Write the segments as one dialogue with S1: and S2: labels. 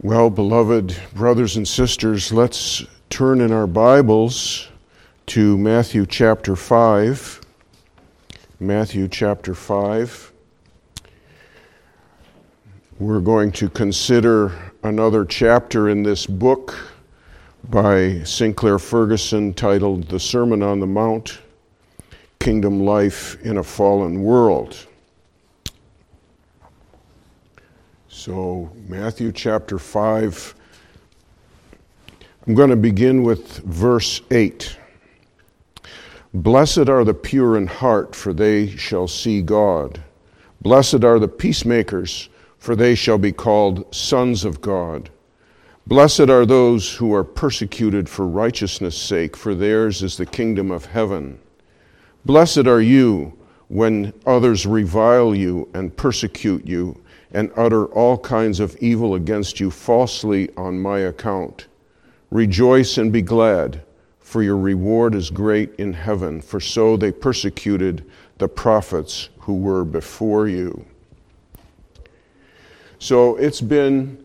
S1: Well, beloved brothers and sisters, let's turn in our Bibles to Matthew chapter 5. Matthew chapter 5. We're going to consider another chapter in this book by Sinclair Ferguson titled The Sermon on the Mount, Kingdom Life in a Fallen World. So, Matthew chapter 5, I'm going to begin with verse 8. Blessed are the pure in heart, for they shall see God. Blessed are the peacemakers, for they shall be called sons of God. Blessed are those who are persecuted for righteousness' sake, for theirs is the kingdom of heaven. Blessed are you when others revile you and persecute you, and utter all kinds of evil against you falsely on my account. Rejoice and be glad, for your reward is great in heaven, for so they persecuted the prophets who were before you. So it's been,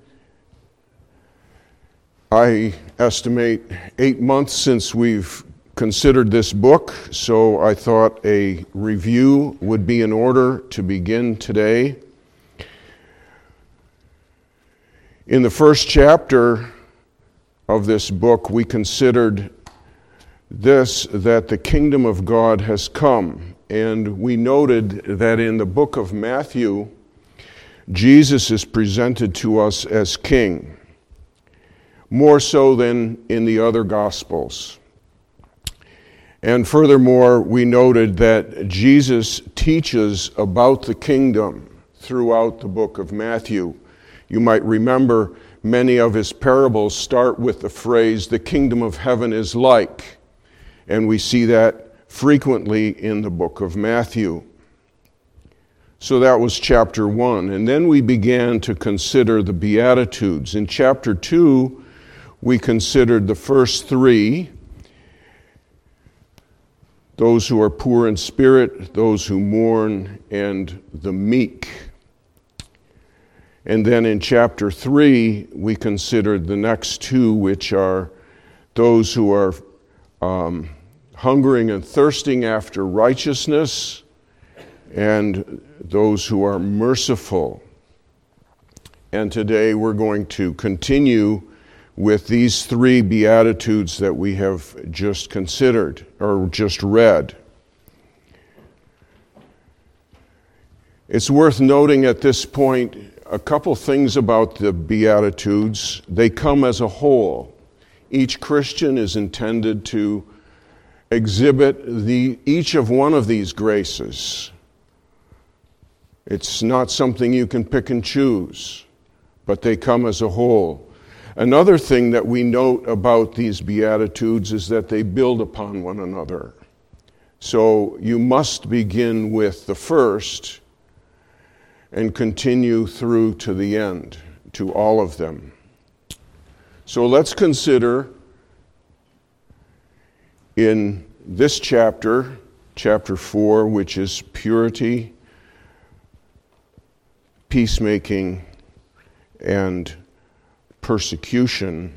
S1: I estimate, 8 months since we've considered this book, so I thought a review would be in order to begin today. In the first chapter of this book, we considered this, that the kingdom of God has come. And we noted that in the book of Matthew, Jesus is presented to us as king, more so than in the other Gospels. And furthermore, we noted that Jesus teaches about the kingdom throughout the book of Matthew. You might remember many of his parables start with the phrase, the kingdom of heaven is like. And we see that frequently in the book of Matthew. So that was chapter 1. And then we began to consider the Beatitudes. In chapter 2, we considered the first 3. Those who are poor in spirit, those who mourn, and the meek. And then in chapter 3, we considered the next 2, which are those who are hungering and thirsting after righteousness, and those who are merciful. And today we're going to continue with these 3 Beatitudes that we have just considered, or just read. It's worth noting at this point a couple things about the Beatitudes. They come as a whole. Each Christian is intended to exhibit each of one of these graces. It's not something you can pick and choose, but they come as a whole. Another thing that we note about these Beatitudes is that they build upon one another. So you must begin with the first and continue through to the end, to all of them. So let's consider in this chapter, chapter 4, which is purity, peacemaking, and persecution,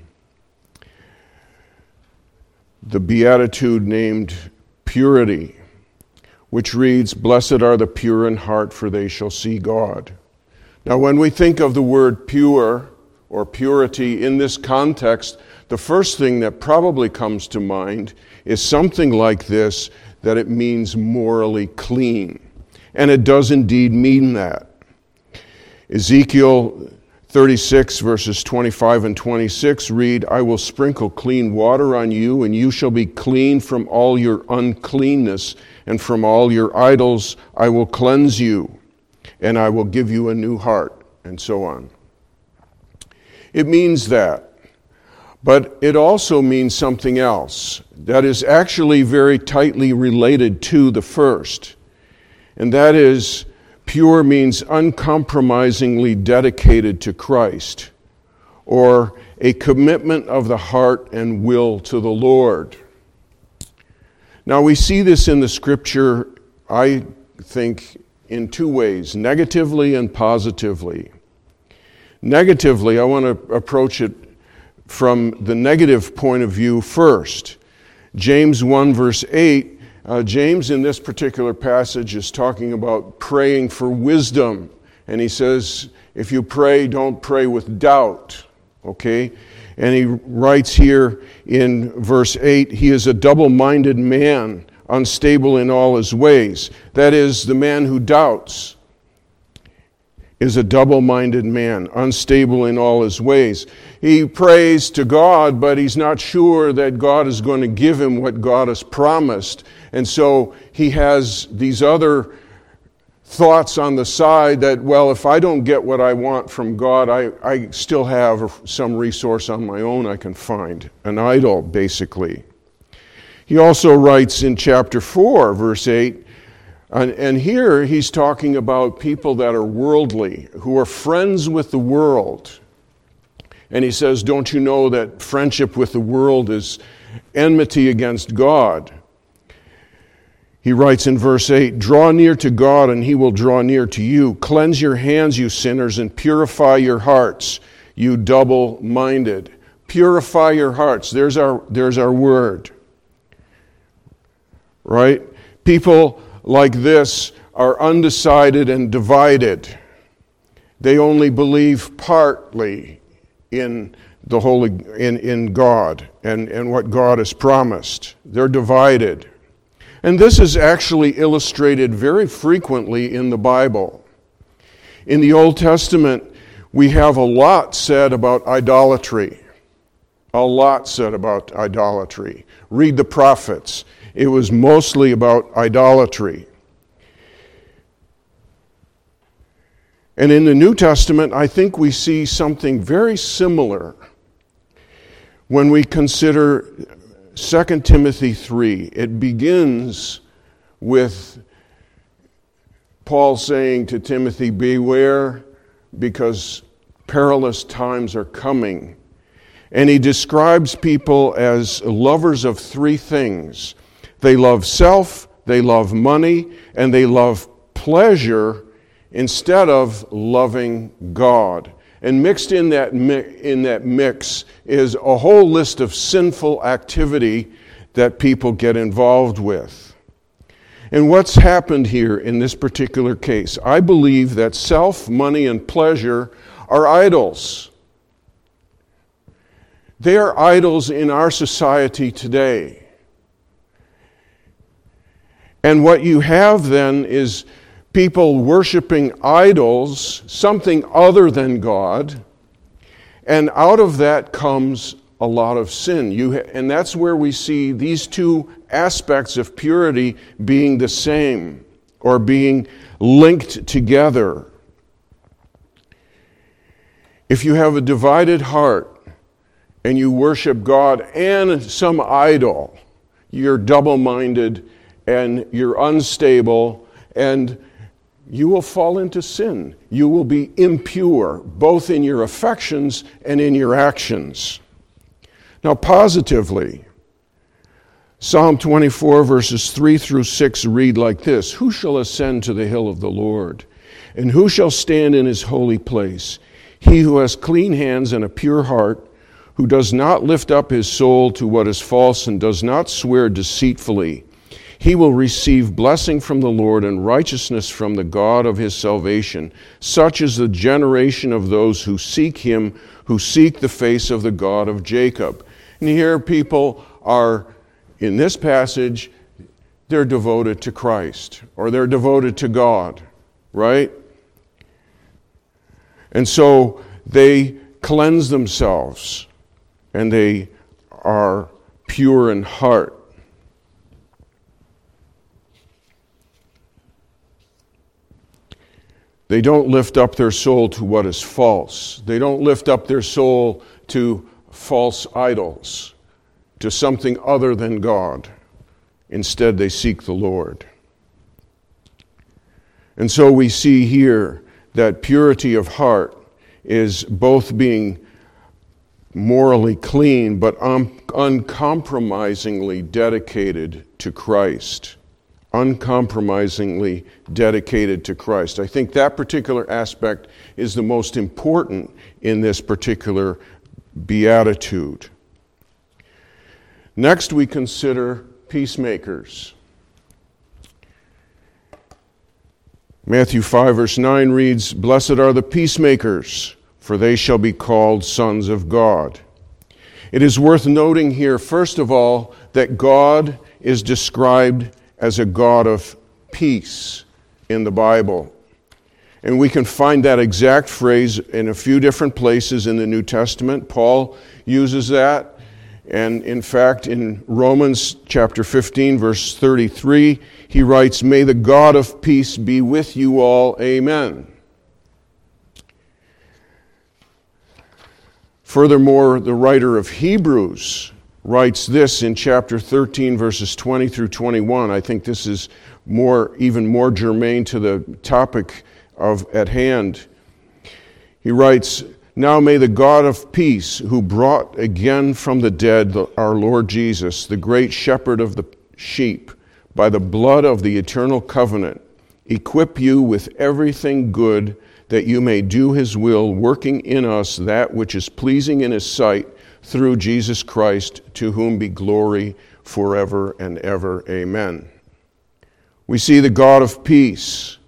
S1: the beatitude named purity, which reads, Blessed are the pure in heart, for they shall see God. Now, when we think of the word pure or purity in this context, the first thing that probably comes to mind is something like this, that it means morally clean. And it does indeed mean that. Ezekiel 36 verses 25 and 26 read, I will sprinkle clean water on you, and you shall be clean from all your uncleanness, and from all your idols I will cleanse you, and I will give you a new heart, and so on. It means that. But it also means something else that is actually very tightly related to the first. And that is, pure means uncompromisingly dedicated to Christ, or a commitment of the heart and will to the Lord. Now we see this in the Scripture, I think, in 2 ways, negatively and positively. Negatively, I want to approach it from the negative point of view first. James 1 verse 8, James in this particular passage is talking about praying for wisdom. And he says, if you pray, don't pray with doubt. Okay? And he writes here in verse 8, he is a double-minded man, unstable in all his ways. That is, the man who doubts is a double-minded man, unstable in all his ways. He prays to God, but he's not sure that God is going to give him what God has promised. And so he has these other thoughts on the side that, well, if I don't get what I want from God, I still have some resource on my own I can find. An idol, basically. He also writes in chapter 4, verse 8, and here he's talking about people that are worldly, who are friends with the world. And he says, don't you know that friendship with the world is enmity against God? He writes in verse 8, draw near to God and he will draw near to you. Cleanse your hands, you sinners, and purify your hearts, you double-minded. Purify your hearts. There's our word. Right? People like this are undecided and divided. They only believe partly in the in God and what God has promised. They're divided. And this is actually illustrated very frequently in the Bible. In the Old Testament, we have a lot said about idolatry. A lot said about idolatry. Read the prophets. It was mostly about idolatry. And in the New Testament, I think we see something very similar when we consider 2 Timothy 3. It begins with Paul saying to Timothy, beware, because perilous times are coming. And he describes people as lovers of three things. They love self, they love money, and they love pleasure instead of loving God. And mixed in that mix is a whole list of sinful activity that people get involved with. And what's happened here in this particular case? I believe that self, money, and pleasure are idols. They are idols in our society today. And what you have then is people worshiping idols, something other than God, and out of that comes a lot of sin. And that's where we see these two aspects of purity being the same, or being linked together. If you have a divided heart, and you worship God and some idol, you're double-minded, and you're unstable, and you will fall into sin. You will be impure, both in your affections and in your actions. Now, positively, Psalm 24, verses 3 through 6 read like this: who shall ascend to the hill of the Lord? And who shall stand in his holy place? He who has clean hands and a pure heart, who does not lift up his soul to what is false and does not swear deceitfully. He will receive blessing from the Lord and righteousness from the God of his salvation. Such is the generation of those who seek him, who seek the face of the God of Jacob. And here people are, in this passage, they're devoted to Christ, or they're devoted to God, right? And so they cleanse themselves, and they are pure in heart. They don't lift up their soul to what is false. They don't lift up their soul to false idols, to something other than God. Instead, they seek the Lord. And so we see here that purity of heart is both being morally clean, but uncompromisingly dedicated to Christ. Uncompromisingly dedicated to Christ. I think that particular aspect is the most important in this particular beatitude. Next, we consider peacemakers. Matthew 5, verse 9 reads, "Blessed are the peacemakers, for they shall be called sons of God." It is worth noting here, first of all, that God is described as a God of peace in the Bible. And we can find that exact phrase in a few different places in the New Testament. Paul uses that. And in fact, in Romans chapter 15, verse 33, he writes, "May the God of peace be with you all. Amen." Furthermore, the writer of Hebrews writes this in chapter 13, verses 20 through 21. I think this is even more germane to the topic at hand. He writes, "Now may the God of peace, who brought again from the dead our Lord Jesus, the great shepherd of the sheep, by the blood of the eternal covenant, equip you with everything good, that you may do his will, working in us that which is pleasing in his sight, through Jesus Christ, to whom be glory forever and ever. Amen." We see the God of peace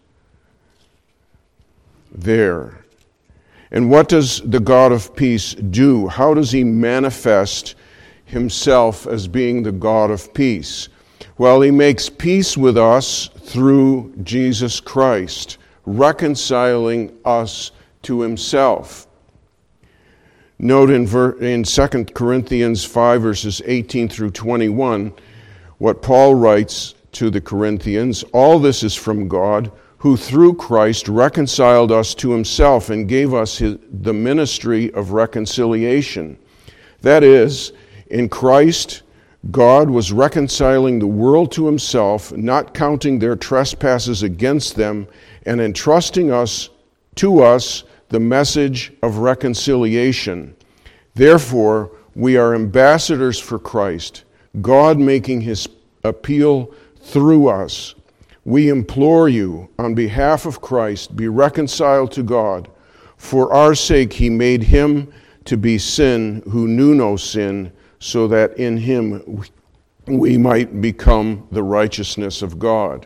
S1: there. And what does the God of peace do? How does he manifest himself as being the God of peace? Well, he makes peace with us through Jesus Christ, reconciling us to himself. Note in 2 Corinthians 5, verses 18 through 21, what Paul writes to the Corinthians, "All this is from God, who through Christ reconciled us to himself and gave us the ministry of reconciliation." That is, in Christ, God was reconciling the world to himself, not counting their trespasses against them, and entrusting to us the message of reconciliation. Therefore, we are ambassadors for Christ, God making his appeal through us. We implore you, on behalf of Christ, be reconciled to God. For our sake he made him to be sin who knew no sin, so that in him we might become the righteousness of God.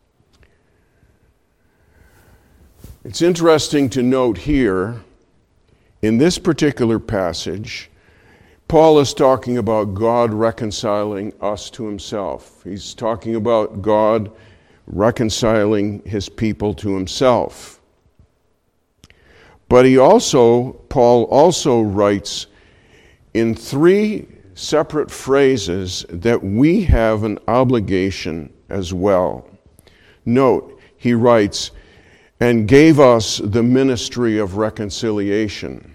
S1: It's interesting to note here, in this particular passage, Paul is talking about God reconciling us to himself. He's talking about God reconciling his people to himself. But Paul also writes in 3 separate phrases that we have an obligation as well. Note, he writes, "and gave us the ministry of reconciliation."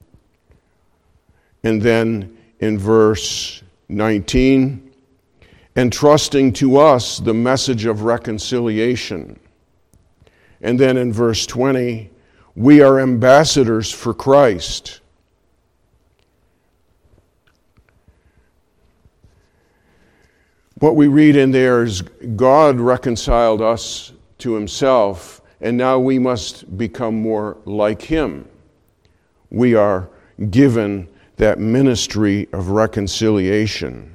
S1: And then in verse 19, "entrusting to us the message of reconciliation." And then in verse 20, "we are ambassadors for Christ." What we read in there is God reconciled us to himself, and now we must become more like him. We are given that ministry of reconciliation.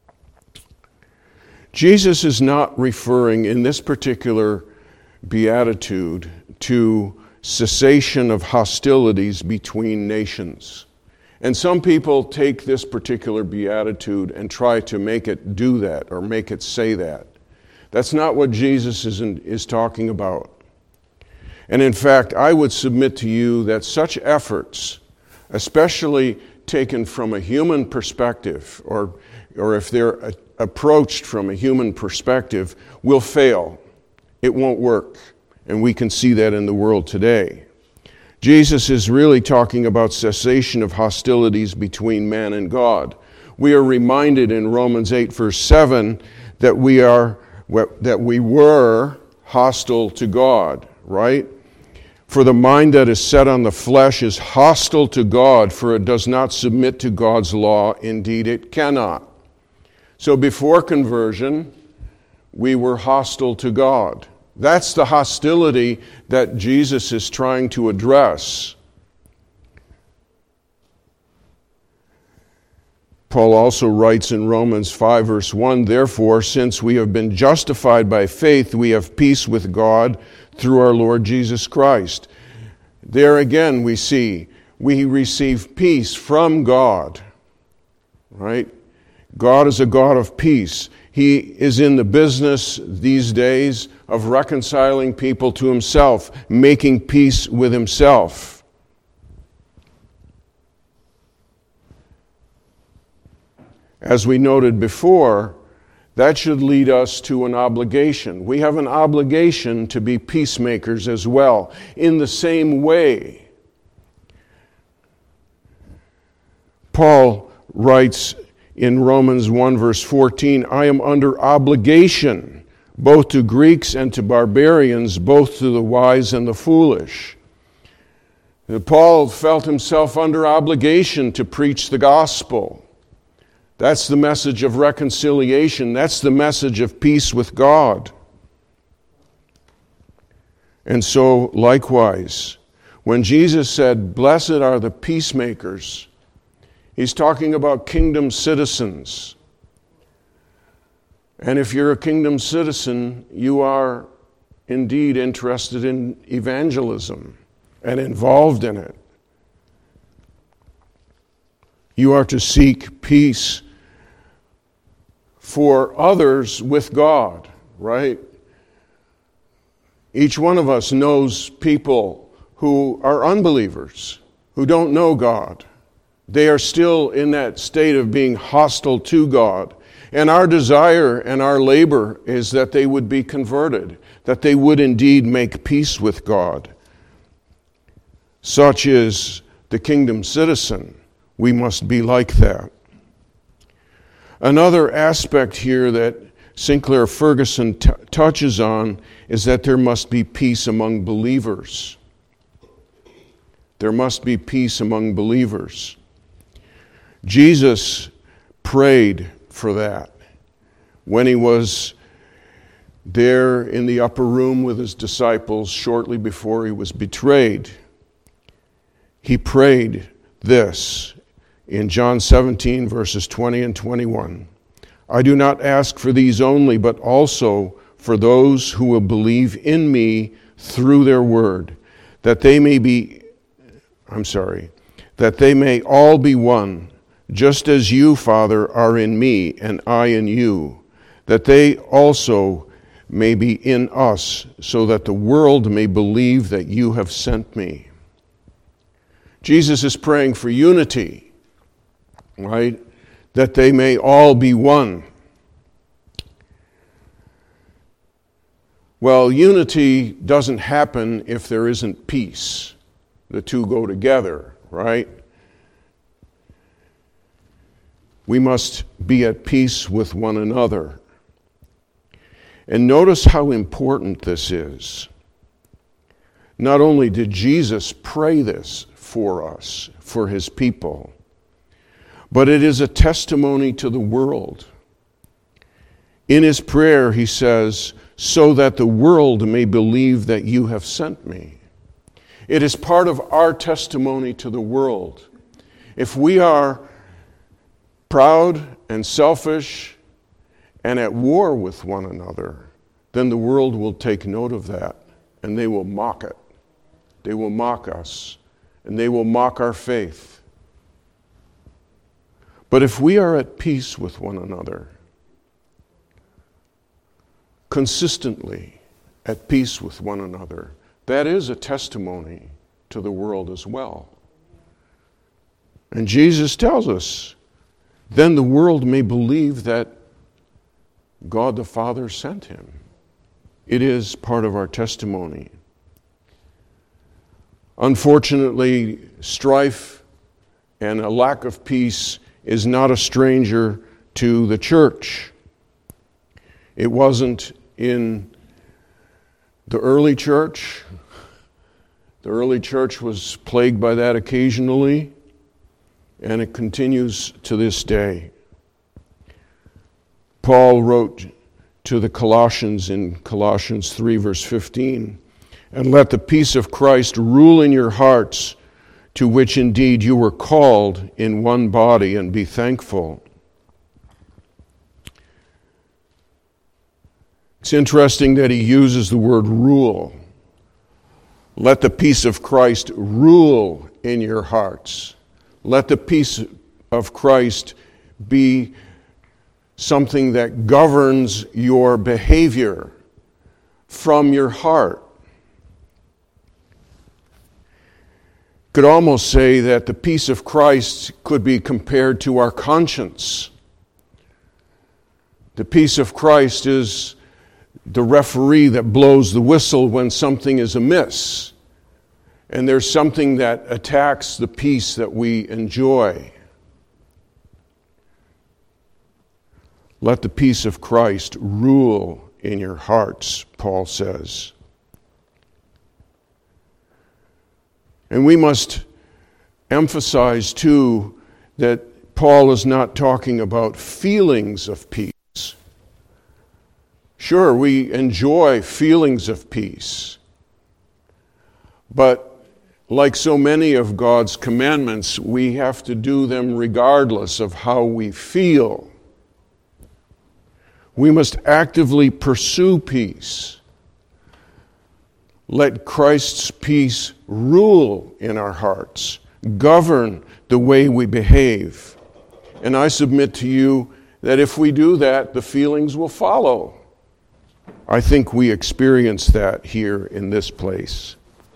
S1: Jesus is not referring in this particular beatitude to cessation of hostilities between nations. And some people take this particular beatitude and try to make it do that or make it say that. That's not what Jesus is talking about. And in fact, I would submit to you that such efforts, especially taken from a human perspective, or if they're approached from a human perspective, will fail. It won't work. And we can see that in the world today. Jesus is really talking about cessation of hostilities between man and God. We are reminded in Romans 8, verse 7, that we were hostile to God, right? "For the mind that is set on the flesh is hostile to God, for it does not submit to God's law. Indeed, it cannot." So before conversion, we were hostile to God. That's the hostility that Jesus is trying to address. Paul also writes in Romans 5 verse 1, "Therefore, since we have been justified by faith, we have peace with God through our Lord Jesus Christ." There again we see we receive peace from God, right? God is a God of peace. He is in the business these days of reconciling people to himself, making peace with himself. As we noted before, that should lead us to an obligation. We have an obligation to be peacemakers as well, in the same way. Paul writes in Romans 1 verse 14, "I am under obligation, both to Greeks and to barbarians, both to the wise and the foolish." Paul felt himself under obligation to preach the gospel. That's the message of reconciliation. That's the message of peace with God. And so, likewise, when Jesus said, "Blessed are the peacemakers," he's talking about kingdom citizens. And if you're a kingdom citizen, you are indeed interested in evangelism and involved in it. You are to seek peace for others with God, right? Each one of us knows people who are unbelievers, who don't know God. They are still in that state of being hostile to God. And our desire and our labor is that they would be converted, that they would indeed make peace with God. Such is the kingdom citizen. We must be like that. Another aspect here that Sinclair Ferguson touches on is that there must be peace among believers. There must be peace among believers. Jesus prayed for that when he was there in the upper room with his disciples shortly before he was betrayed. He prayed this in John 17, verses 20 and 21. "I do not ask for these only, but also for those who will believe in me through their word, that they may all be one, just as you, Father, are in me and I in you, that they also may be in us, so that the world may believe that you have sent me." Jesus is praying for unity, right? That they may all be one. Well, unity doesn't happen if there isn't peace. The two go together, right? We must be at peace with one another. And notice how important this is. Not only did Jesus pray this for us, for his people, but it is a testimony to the world. In his prayer, he says, "So that the world may believe that you have sent me." It is part of our testimony to the world. If we are proud and selfish and at war with one another, then the world will take note of that and they will mock it. They will mock us and they will mock our faith. But if we are at peace with one another, consistently at peace with one another, that is a testimony to the world as well. And Jesus tells us, then the world may believe that God the Father sent him. It is part of our testimony. Unfortunately, strife and a lack of peace is not a stranger to the church. It wasn't in the early church. The early church was plagued by that occasionally, and it continues to this day. Paul wrote to the Colossians in Colossians 3, verse 15, "And let the peace of Christ rule in your hearts, to which indeed you were called in one body, and be thankful. It's interesting that he uses the word rule. Let the peace of Christ rule in your hearts. Let the peace of Christ be something that governs your behavior from your heart. Could almost say that the peace of Christ could be compared to our conscience. The peace of Christ is the referee that blows the whistle when something is amiss, and there's something that attacks the peace that we enjoy. Let the peace of Christ rule in your hearts, Paul says. And we must emphasize, too, that Paul is not talking about feelings of peace. Sure, we enjoy feelings of peace, but like so many of God's commandments, we have to do them regardless of how we feel. We must actively pursue peace. Let Christ's peace rule in our hearts, govern the way we behave. And I submit to you that if we do that, the feelings will follow. I think we experience that here in this place.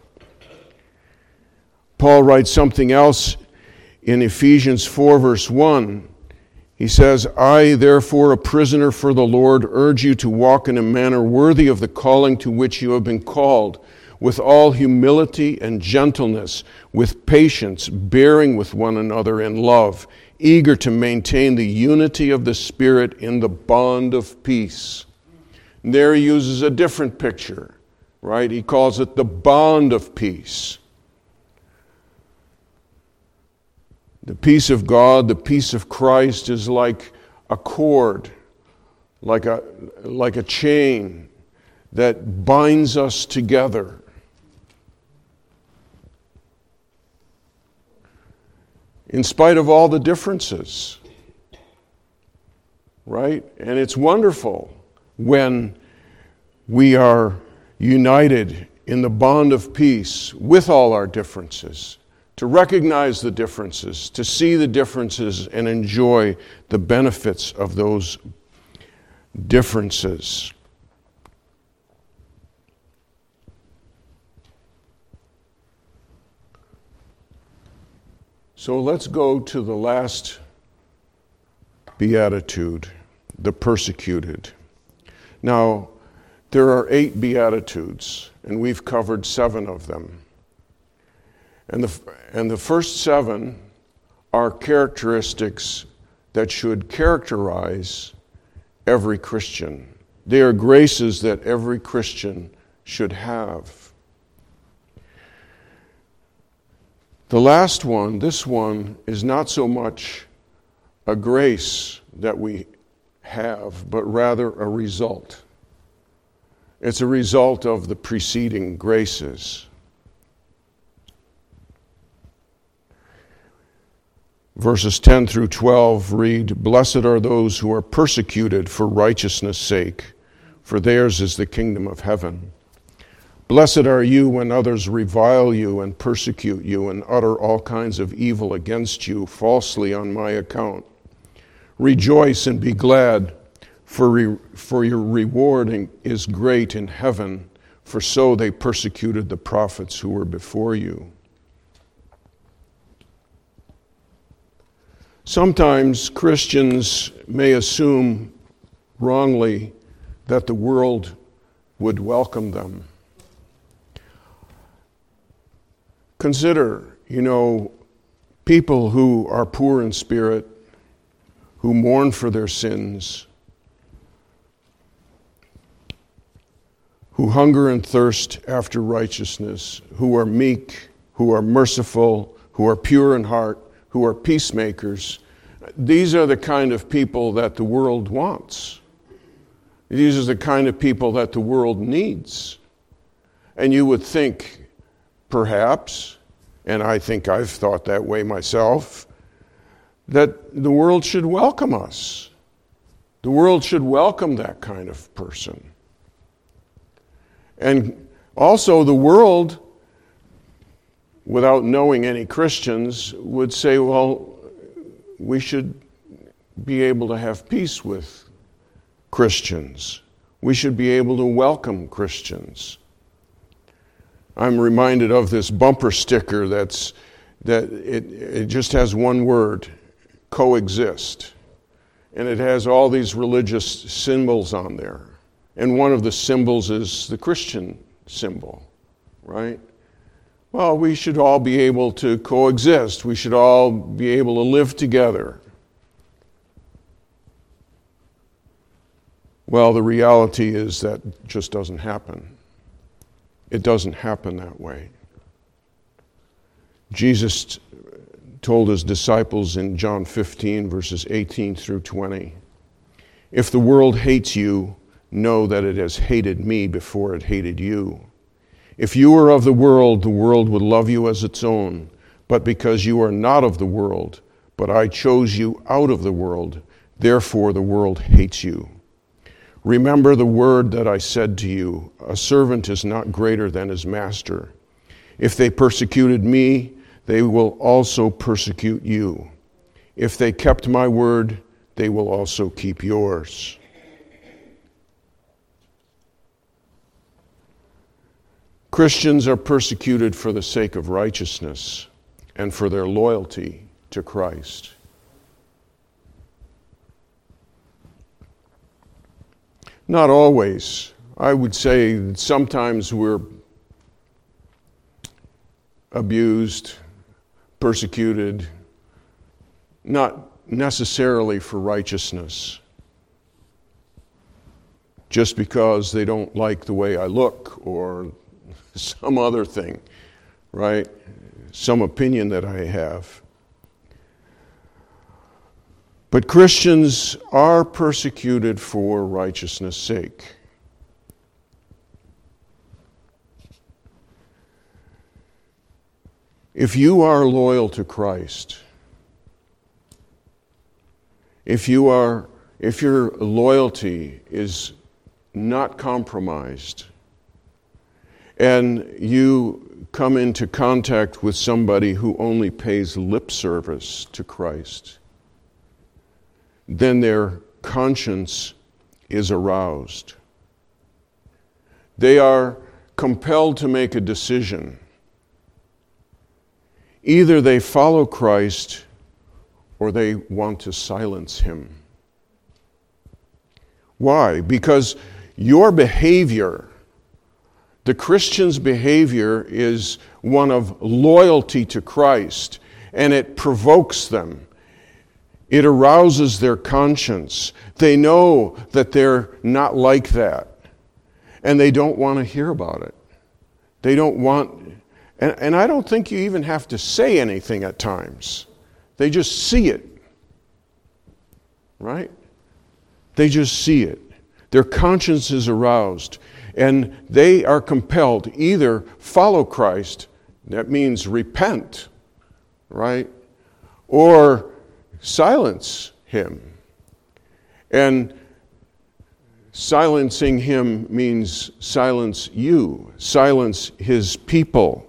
S1: Paul writes something else in Ephesians 4, verse 1. He says, I, therefore, a prisoner for the Lord, urge you to walk in a manner worthy of the calling to which you have been called, with all humility and gentleness, with patience, bearing with one another in love, eager to maintain the unity of the Spirit in the bond of peace. And there he uses a different picture, right? He calls it the bond of peace. The peace of God, the peace of Christ is like a cord, like a chain that binds us together. In spite of all the differences, right? And it's wonderful when we are united in the bond of peace with all our differences, to recognize the differences, to see the differences and enjoy the benefits of those differences. So let's go to the last beatitude, the persecuted. Now, there are 8 beatitudes, and we've covered 7 of them. And the first 7 are characteristics that should characterize every Christian. They are graces that every Christian should have. The last one, this one, is not so much a grace that we have, but rather a result. It's a result of the preceding graces. Verses 10 through 12 read, Blessed are those who are persecuted for righteousness' sake, for theirs is the kingdom of heaven. Blessed are you when others revile you and persecute you and utter all kinds of evil against you falsely on my account. Rejoice and be glad, for your reward is great in heaven, for so they persecuted the prophets who were before you. Sometimes Christians may assume wrongly that the world would welcome them. Consider, people who are poor in spirit, who mourn for their sins, who hunger and thirst after righteousness, who are meek, who are merciful, who are pure in heart, who are peacemakers. These are the kind of people that the world wants. These are the kind of people that the world needs. And you would think, perhaps, and I think I've thought that way myself, that the world should welcome us. The world should welcome that kind of person. And also the world, without knowing any Christians, would say, well, we should be able to have peace with Christians. We should be able to welcome Christians. I'm reminded of this bumper sticker that it just has one word, coexist. And it has all these religious symbols on there. And one of the symbols is the Christian symbol, right? Well, we should all be able to coexist. We should all be able to live together. Well, the reality is that just doesn't happen. It doesn't happen that way. Jesus told his disciples in John 15, verses 18 through 20, "If the world hates you, know that it has hated me before it hated you. If you were of the world would love you as its own. But because you are not of the world, but I chose you out of the world, therefore the world hates you. Remember the word that I said to you, a servant is not greater than his master. If they persecuted me, they will also persecute you. If they kept my word, they will also keep yours." Christians are persecuted for the sake of righteousness and for their loyalty to Christ. Not always. I would say that sometimes we're abused, persecuted, not necessarily for righteousness, just because they don't like the way I look or some other thing, right? Some opinion that I have. But Christians are persecuted for righteousness' sake. If you are loyal to Christ, if your loyalty is not compromised, and you come into contact with somebody who only pays lip service to Christ, then their conscience is aroused. They are compelled to make a decision. Either they follow Christ or they want to silence him. Why? Because your behavior, the Christian's behavior, is one of loyalty to Christ, and it provokes them. It arouses their conscience. They know that they're not like that, and they don't want to hear about it. They don't want, and I don't think you even have to say anything at times. They just see it, right? They just see it. Their conscience is aroused, and they are compelled to either follow Christ, that means repent, right? Or silence him. And silencing him means silence you, silence his people.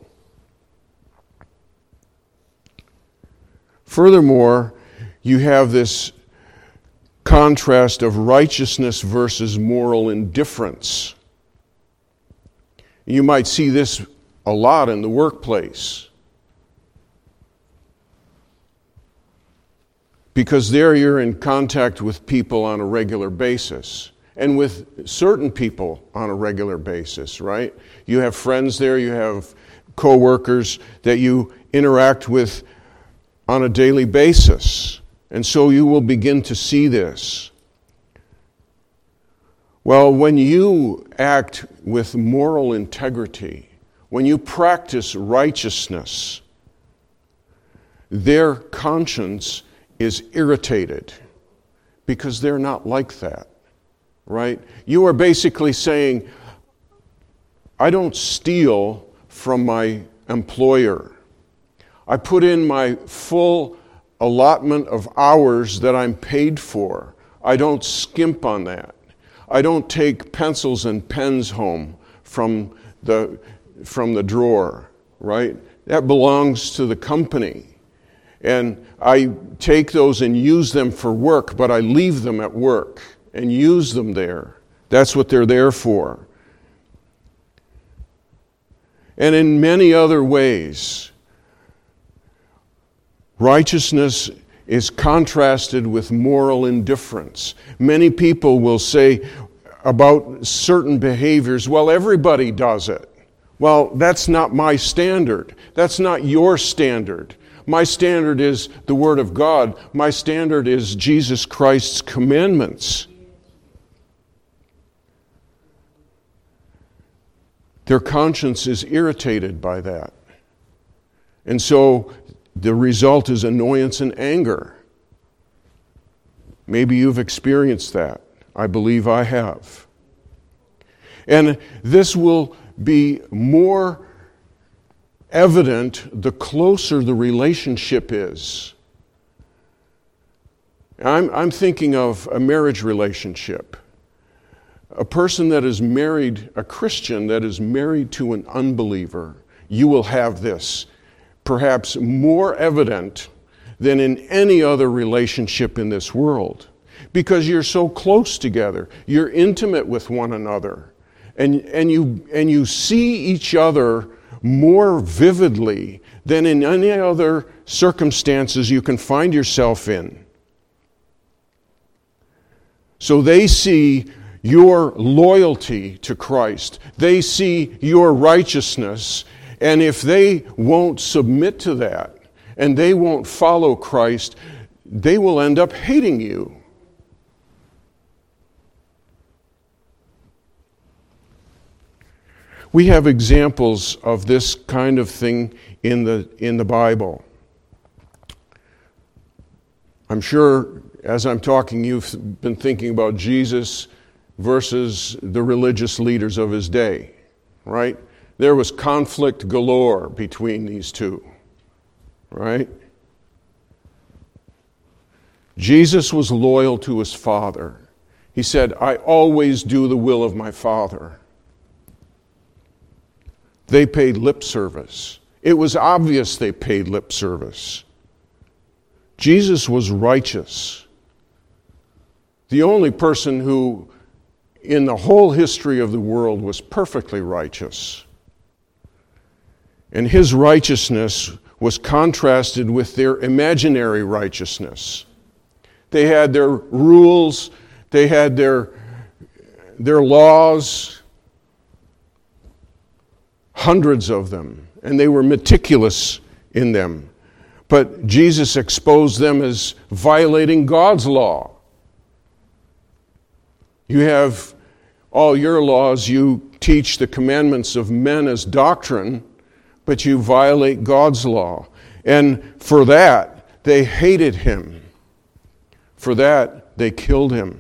S1: Furthermore, you have this contrast of righteousness versus moral indifference. You might see this a lot in the workplace, because there you're in contact with people on a regular basis, and with certain people on a regular basis, right? You have friends there, you have co-workers that you interact with on a daily basis. And so you will begin to see this. Well, when you act with moral integrity, when you practice righteousness, their conscience is irritated because they're not like that, right? You are basically saying, I don't steal from my employer. I put in my full allotment of hours that I'm paid for. I don't skimp on that. I don't take pencils and pens home from the drawer, right? That belongs to the company. And I take those and use them for work, but I leave them at work and use them there. That's what they're there for. And in many other ways, righteousness is contrasted with moral indifference. Many people will say about certain behaviors, well, everybody does it. Well, that's not my standard. That's not your standard. My standard is the Word of God. My standard is Jesus Christ's commandments. Their conscience is irritated by that. And so the result is annoyance and anger. Maybe you've experienced that. I believe I have. And this will be more evident the closer the relationship is. I'm thinking of a marriage relationship. A person that is married, a Christian that is married to an unbeliever, you will have this perhaps more evident than in any other relationship in this world. Because you're so close together, you're intimate with one another, and you see each other more vividly than in any other circumstances you can find yourself in. So they see your loyalty to Christ. They see your righteousness. And if they won't submit to that, and they won't follow Christ, they will end up hating you. We have examples of this kind of thing in the Bible. I'm sure as I'm talking, you've been thinking about Jesus versus the religious leaders of his day, right? There was conflict galore between these two, right? Jesus was loyal to his Father. He said, I always do the will of my Father. They paid lip service. It was obvious they paid lip service. Jesus was righteous. The only person who, in the whole history of the world, was perfectly righteous. And his righteousness was contrasted with their imaginary righteousness. They had their rules, they had their laws, hundreds of them, and they were meticulous in them. But Jesus exposed them as violating God's law. You have all your laws, you teach the commandments of men as doctrine, but you violate God's law. And for that, they hated him. For that, they killed him.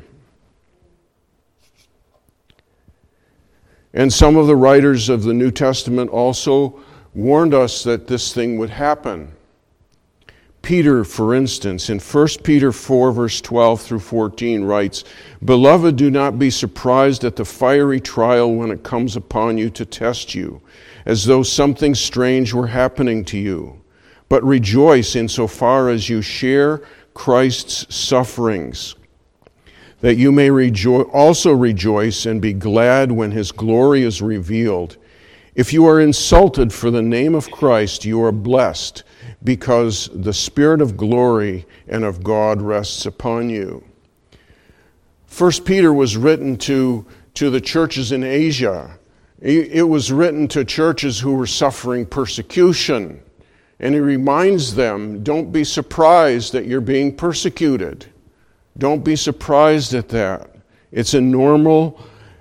S1: And some of the writers of the New Testament also warned us that this thing would happen. Peter, for instance, in 1 Peter 4, verse 12 through 14 writes, Beloved, do not be surprised at the fiery trial when it comes upon you to test you, as though something strange were happening to you. But rejoice insofar as you share Christ's sufferings, that you may also rejoice and be glad when his glory is revealed. If you are insulted for the name of Christ, you are blessed, because the Spirit of glory and of God rests upon you. 1 Peter was written to the churches in Asia. It was written to churches who were suffering persecution. And he reminds them, don't be surprised that you're being persecuted. Don't be surprised at that. It's a normal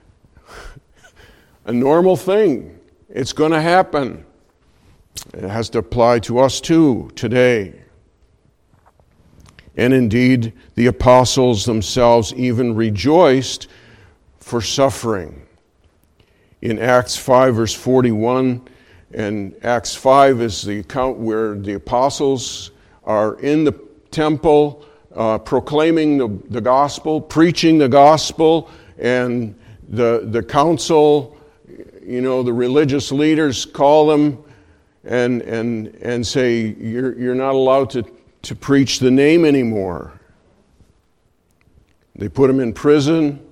S1: thing. It's going to happen. It has to apply to us too today. And indeed, the apostles themselves even rejoiced for suffering. In Acts 5, verse 41, and Acts 5 is the account where the apostles are in the temple proclaiming the gospel, preaching the gospel, and the council the religious leaders call them and say, you're not allowed to preach the name anymore. They put him in prison.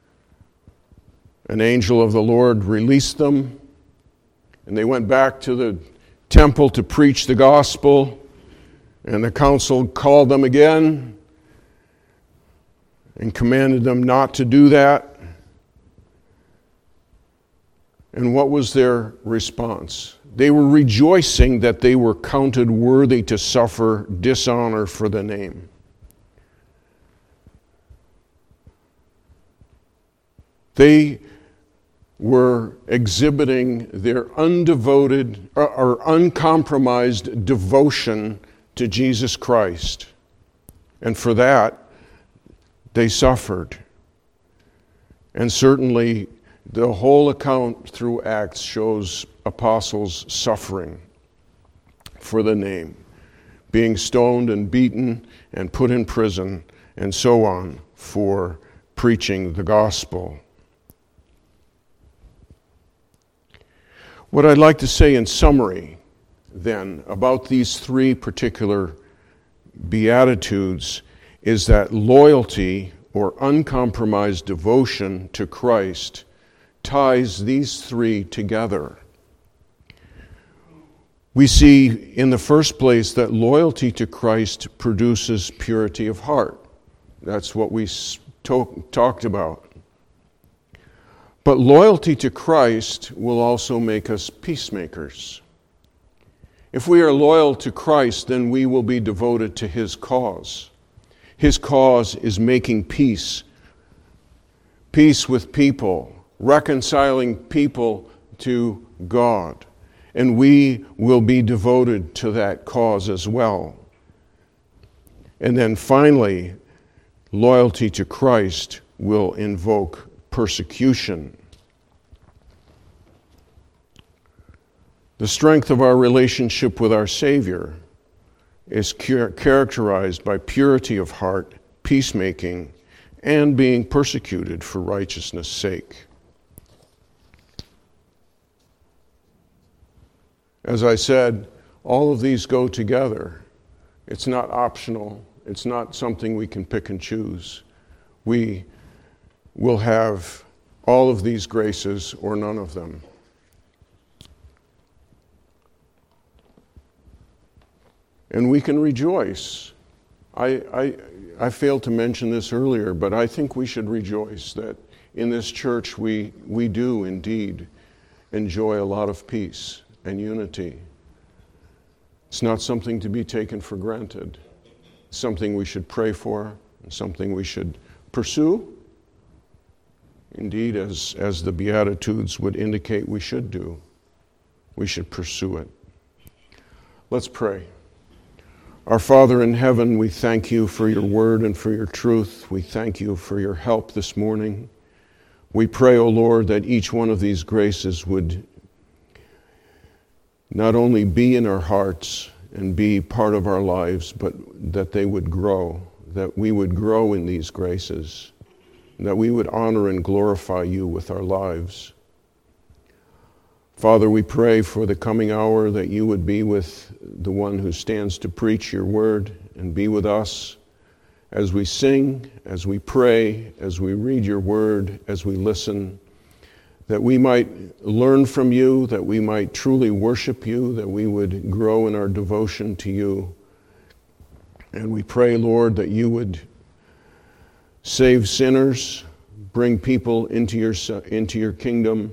S1: An angel of the Lord released them, and they went back to the temple to preach the gospel, and the council called them again and commanded them not to do that. And what was their response? They were rejoicing that they were counted worthy to suffer dishonor for the name. They were exhibiting their undevoted or uncompromised devotion to Jesus Christ. And for that, they suffered. And certainly, the whole account through Acts shows apostles suffering for the name, being stoned and beaten and put in prison and so on for preaching the gospel. What I'd like to say in summary, then, about these three particular Beatitudes is that loyalty or uncompromised devotion to Christ ties these three together. We see, in the first place, that loyalty to Christ produces purity of heart. That's what we talked about. But loyalty to Christ will also make us peacemakers. If we are loyal to Christ, then we will be devoted to His cause. His cause is making peace. Peace with people, reconciling people to God. And we will be devoted to that cause as well. And then finally, loyalty to Christ will invoke persecution. The strength of our relationship with our Savior is characterized by purity of heart, peacemaking, and being persecuted for righteousness' sake. As I said, all of these go together. It's not optional. It's not something we can pick and choose. We will have all of these graces or none of them. And we can rejoice. I failed to mention this earlier, but I think we should rejoice that in this church we do indeed enjoy a lot of peace and unity. It's not something to be taken for granted. It's something we should pray for, and something we should pursue. Indeed, as the Beatitudes would indicate we should do. We should pursue it. Let's pray. Our Father in heaven, we thank you for your word and for your truth. We thank you for your help this morning. We pray, O Lord, that each one of these graces would not only be in our hearts and be part of our lives, but that they would grow, that we would grow in these graces, that we would honor and glorify you with our lives. Father, we pray for the coming hour that you would be with the one who stands to preach your word and be with us as we sing, as we pray, as we read your word, as we listen, that we might learn from you, that we might truly worship you, that we would grow in our devotion to you. And we pray, Lord, that you would save sinners, bring people into your kingdom.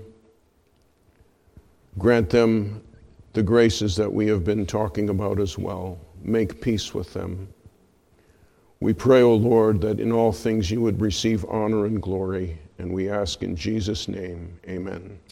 S1: Grant them the graces that we have been talking about as well. Make peace with them. We pray, O Lord, that in all things you would receive honor and glory, and we ask in Jesus' name, amen.